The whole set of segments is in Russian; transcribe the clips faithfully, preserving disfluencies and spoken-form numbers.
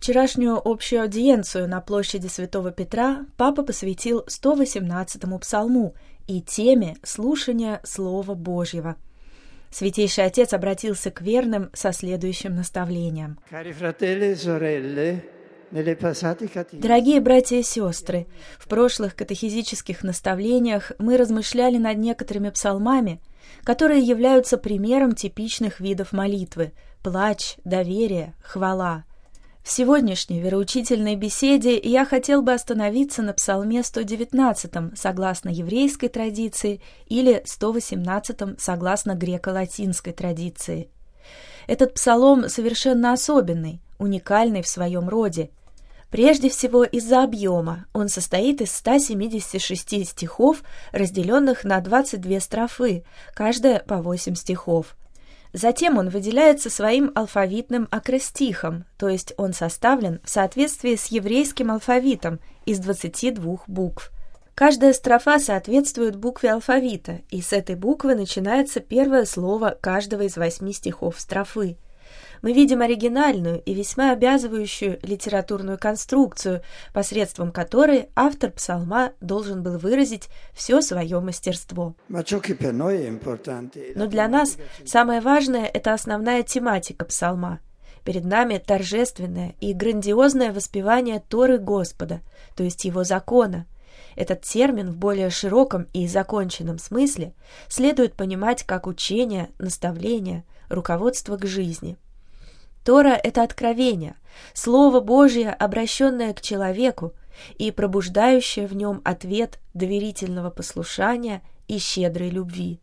Вчерашнюю общую аудиенцию на площади Святого Петра папа посвятил сто восемнадцатому псалму и теме слушания Слова Божьего. Святейший Отец обратился к верным со следующим наставлением. Дорогие братья и сестры, в прошлых катехизических наставлениях мы размышляли над некоторыми псалмами, которые являются примером типичных видов молитвы – плач, доверие, хвала. В сегодняшней вероучительной беседе я хотел бы остановиться на псалме сто девятнадцатом согласно еврейской традиции или сто восемнадцатом согласно греко-латинской традиции. Этот псалом совершенно особенный, уникальный в своем роде. Прежде всего из-за объема. Он состоит из ста семидесяти шести стихов, разделенных на двадцать две строфы, каждая по восемь стихов. Затем он выделяется своим алфавитным акростихом, то есть он составлен в соответствии с еврейским алфавитом из двадцати двух букв. Каждая строфа соответствует букве алфавита, и с этой буквы начинается первое слово каждого из восьми стихов строфы. Мы видим оригинальную и весьма обязывающую литературную конструкцию, посредством которой автор псалма должен был выразить все свое мастерство. Но для нас самое важное – это основная тематика псалма. Перед нами торжественное и грандиозное воспевание Торы Господа, то есть Его закона. Этот термин в более широком и законченном смысле следует понимать как учение, наставление, руководство к жизни. Тора – это откровение, Слово Божье, обращенное к человеку и пробуждающее в нем ответ доверительного послушания и щедрой любви.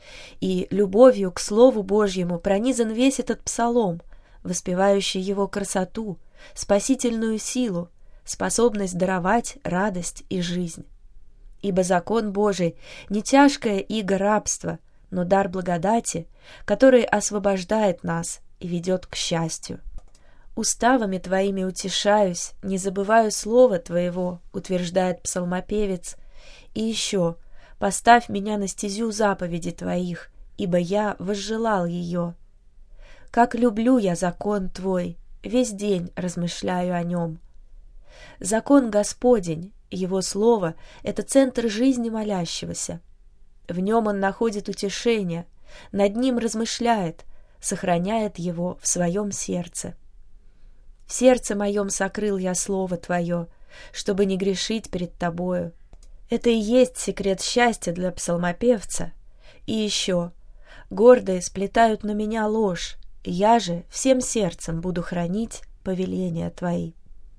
И любовью к Слову Божьему пронизан весь этот псалом, воспевающий его красоту, спасительную силу, способность даровать радость и жизнь. Ибо закон Божий не тяжкое иго рабства, но дар благодати, который освобождает нас и ведет к счастью. «Уставами твоими утешаюсь, не забываю слова твоего», утверждает псалмопевец. И еще: «Поставь меня на стезю заповеди твоих, ибо я возжелал ее». «Как люблю я закон твой, весь день размышляю о нем». Закон Господень, Его слово — это центр жизни молящегося. В нем он находит утешение, над ним размышляет, сохраняет его в своем сердце. «В сердце моем сокрыл я слово Твое, чтобы не грешить перед Тобою». Это и есть секрет счастья для псалмопевца. И еще: «Гордые сплетают на меня ложь, я же всем сердцем буду хранить повеления Твои».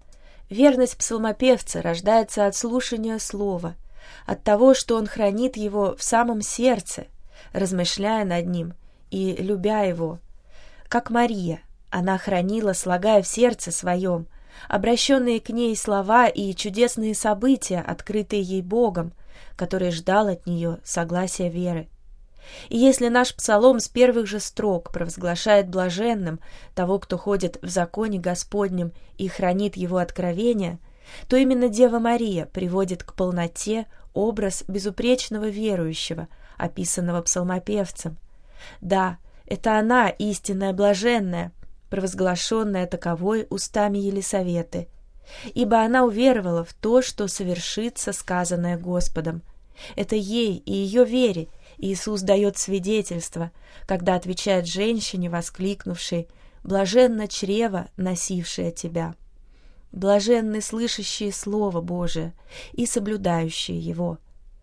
Верность псалмопевца рождается от слушания слова, от того, что он хранит его в самом сердце, размышляя над ним и любя его. Как Мария, она хранила, слагая в сердце своем, обращенные к ней слова и чудесные события, открытые ей Богом, который ждал от нее согласия веры. И если наш псалом с первых же строк провозглашает блаженным того, кто ходит в законе Господнем и хранит его откровения, то именно Дева Мария приводит к полноте образ безупречного верующего, описанного псалмопевцем. Да, это она, истинная блаженная, провозглашенная таковой устами Елисаветы, ибо она уверовала в то, что совершится сказанное Господом. Это ей и ее вере Иисус дает свидетельство, когда отвечает женщине, воскликнувшей: «Блаженно чрево, носившее тебя». Блаженны слышащие Слово Божие и соблюдающие его.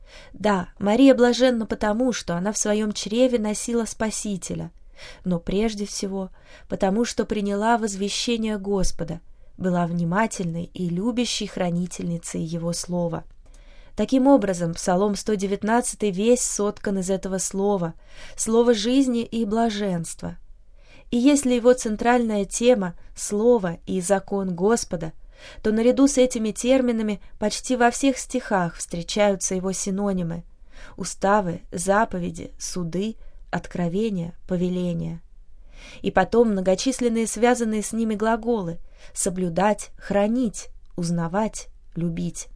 Да, Мария блаженна потому, что она в своем чреве носила Спасителя, но прежде всего потому, что приняла возвещение Господа, была внимательной и любящей хранительницей Его Слова. Таким образом, Псалом сто девятнадцатый весь соткан из этого слова, слова жизни и блаженства. И если его центральная тема — Слово и закон Господа, то наряду с этими терминами почти во всех стихах встречаются его синонимы — уставы, заповеди, суды, откровения, повеления. И потом многочисленные связанные с ними глаголы — соблюдать, хранить, узнавать, любить.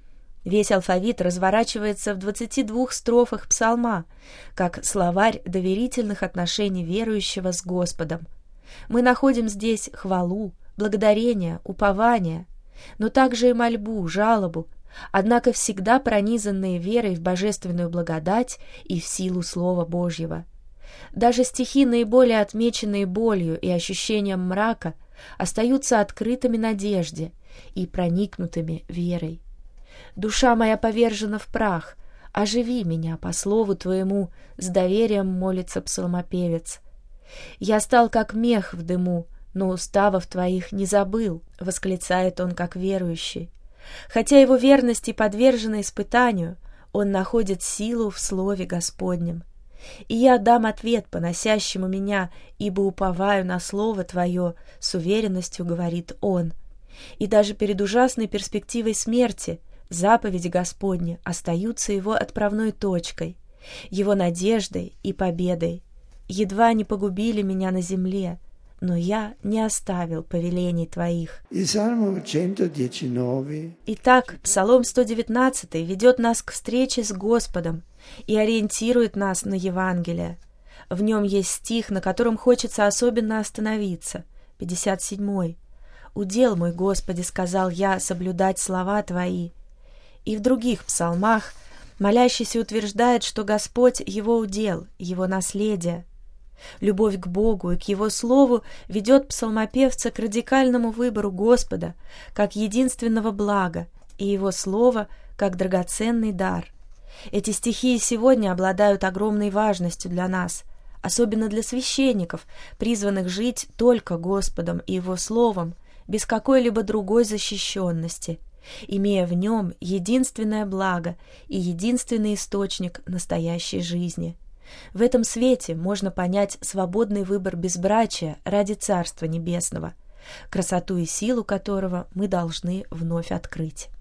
Весь алфавит разворачивается в двадцати двух строфах псалма, как словарь доверительных отношений верующего с Господом. Мы находим здесь хвалу, благодарение, упование, но также и мольбу, жалобу, однако всегда пронизанные верой в божественную благодать и в силу Слова Божьего. Даже стихи, наиболее отмеченные болью и ощущением мрака, остаются открытыми надежде и проникнутыми верой. «Душа моя повержена в прах, оживи меня по слову Твоему», с доверием молится псалмопевец. «Я стал как мех в дыму, но уставов Твоих не забыл», восклицает он как верующий. Хотя его верность и подвержена испытанию, он находит силу в Слове Господнем. «И я дам ответ поносящему меня, ибо уповаю на Слово Твое», с уверенностью говорит он. И даже перед ужасной перспективой смерти заповеди Господни остаются его отправной точкой, его надеждой и победой. «Едва не погубили меня на земле, но я не оставил повелений Твоих». Итак, Псалом сто девятнадцатый ведет нас к встрече с Господом и ориентирует нас на Евангелие. В нем есть стих, на котором хочется особенно остановиться, пятьдесят седьмой. «Удел мой, Господи, сказал я, соблюдать слова Твои». И в других псалмах молящийся утверждает, что Господь — его удел, его наследие. Любовь к Богу и к Его Слову ведет псалмопевца к радикальному выбору Господа как единственного блага и Его Слово как драгоценный дар. Эти стихи сегодня обладают огромной важностью для нас, особенно для священников, призванных жить только Господом и Его Словом, без какой-либо другой защищенности, имея в нем единственное благо и единственный источник настоящей жизни. В этом свете можно понять свободный выбор безбрачия ради Царства Небесного, красоту и силу которого мы должны вновь открыть.